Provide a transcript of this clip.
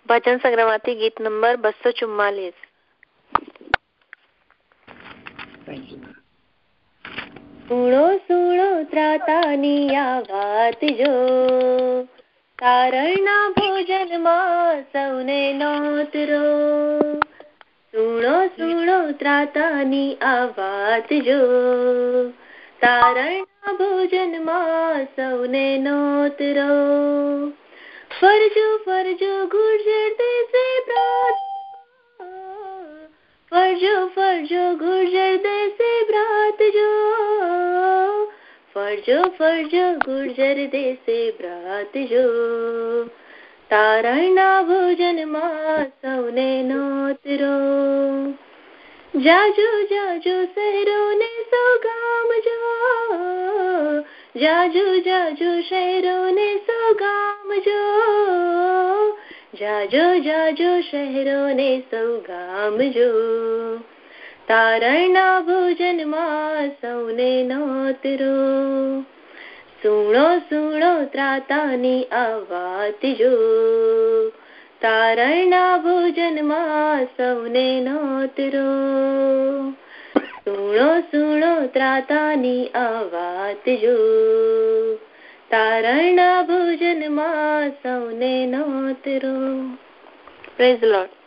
भजन संग्रहमाती गीत नंबर 244। सुनो सुनो ત્રાતાની આ વાત જો, તારણના ભોજનમાં સૌને નોતરો। સુણો સુણો ત્રાતાની આ વાત જો, તારણના ભોજનમાં સૌને નોતરો। ફરજો ફરજો ગુર્જર દેશે બ્રાત, ફરજો ફરજો ગુર્જર દેશે બ્રાત જો, ફરજો ફરજો ગુર્જર દેશે બ્રાત જો, તારણના ભોજનમાં સૌને નોતરો। જાજો જાજો શહેરોને સૌ ગામ જો, જાજો જાજો શહેરોને સૌ ગામ જો, જાજો જાજો શહેરોને સૌ ગામ જો, તારણના ભોજનમાં સૌને નોતરો। સુણો સુણો ત્રાતાની આ વાત જો, તારણના ભોજનમાં સૌને નોતરો। સુણો સુણો ત્રાતાની આ વાત જો, તારણના ભોજનમાં સૌને નોતરો। Praise the lord.